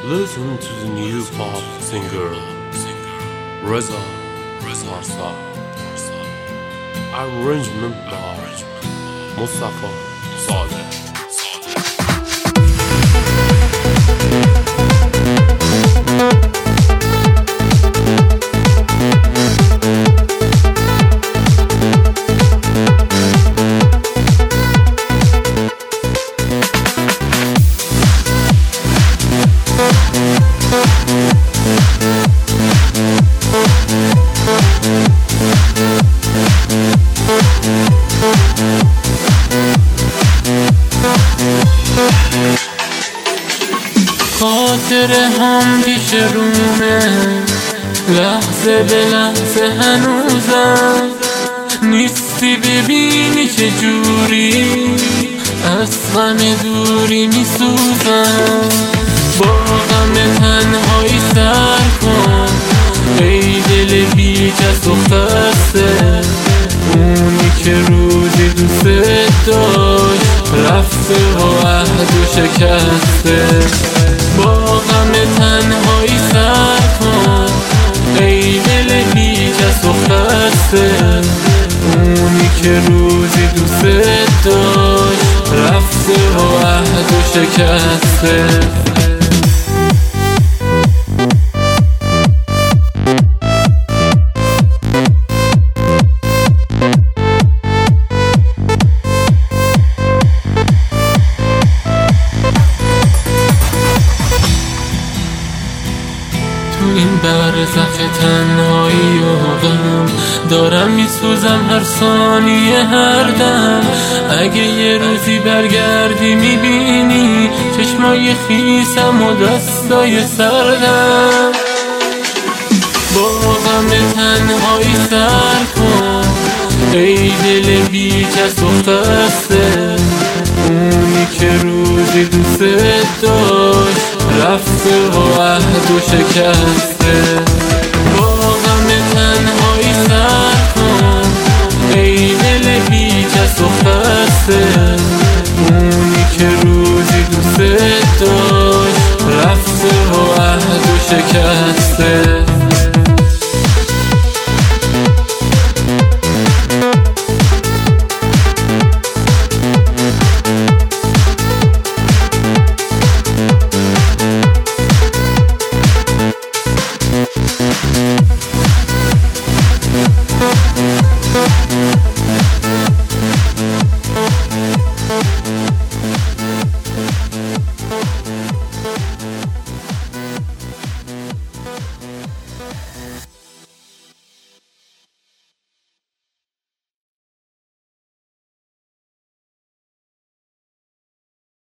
Listen to the new pop singer Reza Marsa. Arrangement by Mustafa Saleh. خاطره هم پیش رومه، لحظه به لحظه هنوزم نیستی، ببینی چه جوری از غم دوری میسوزم. با غم تنهایی سر کن ای دل بی کس و خسته، اونی که روزی دوست داشت رفته و عهد و شکسته. با غم تنهایی سر کن ای دل بی کس و خسته، اونی که روزی دوست داشت رفته و عهد و شکسته. تو این برزخ تنهایی و غم دارم میسوزم هر ثانیه هر دم. اگه یه روزی برگردی میبینی چشمای خیسم و دستای سردم. با غم تنهایی سر کن ای دل بی کس و خسته، اونی که روزی دوست داشت رفته و عهد و شکسته. با غم تنهایی سر کن ای دل بی کس و خسته، اونی که روزی دوست داشت رفته و عهد و شکسته.